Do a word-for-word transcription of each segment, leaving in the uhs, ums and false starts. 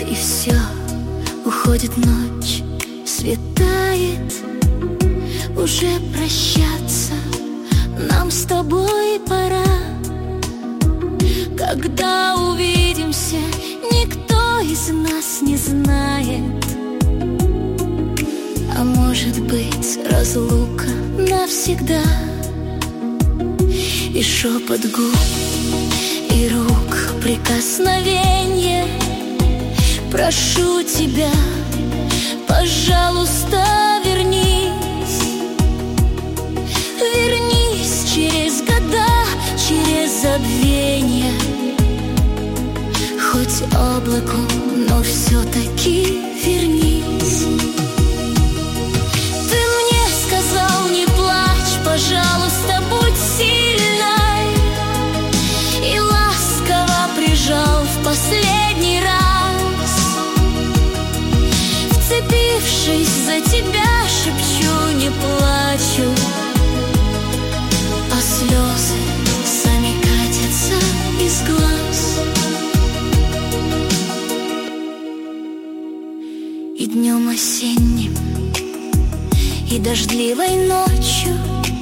И все, уходит ночь, светает. Уже прощаться нам с тобой пора. Когда увидимся, никто из нас не знает. А может быть, разлука навсегда. И шепот губ, и рук прикосновенье. Прошу тебя, пожалуйста, вернись. Вернись через года, через забвенье. Хоть облаку, но все-таки вернись. Ты мне сказал, не плачь, пожалуйста, будь сильной. И ласково прижал в последний раз. Вцепившись за тебя, шепчу, не плачу. А слезы сами катятся из глаз. И днем осенним, и дождливой ночью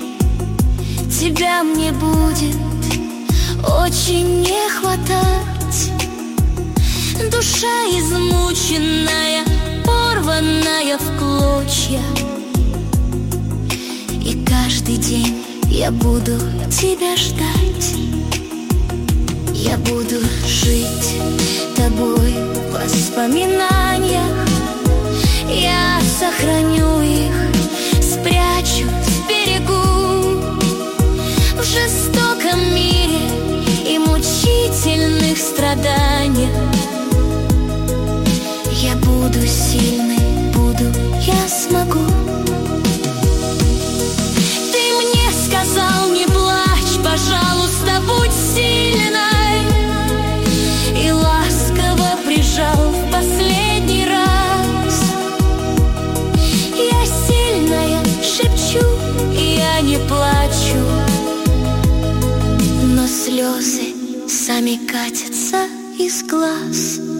тебя мне будет очень не хватать. Душа измученная, порванная в клочья. И каждый день я буду тебя ждать. Я буду жить тобой в воспоминаниях. Я сохраню их, спрячу, сберегу. В жестоком мире и мучительных страданиях я буду сильной, буду, я смогу. Ты мне сказал, не плачь, пожалуйста, будь сильной. И ласково прижал в последний раз. Я сильная, шепчу, я не плачу. Но слезы сами катятся из глаз.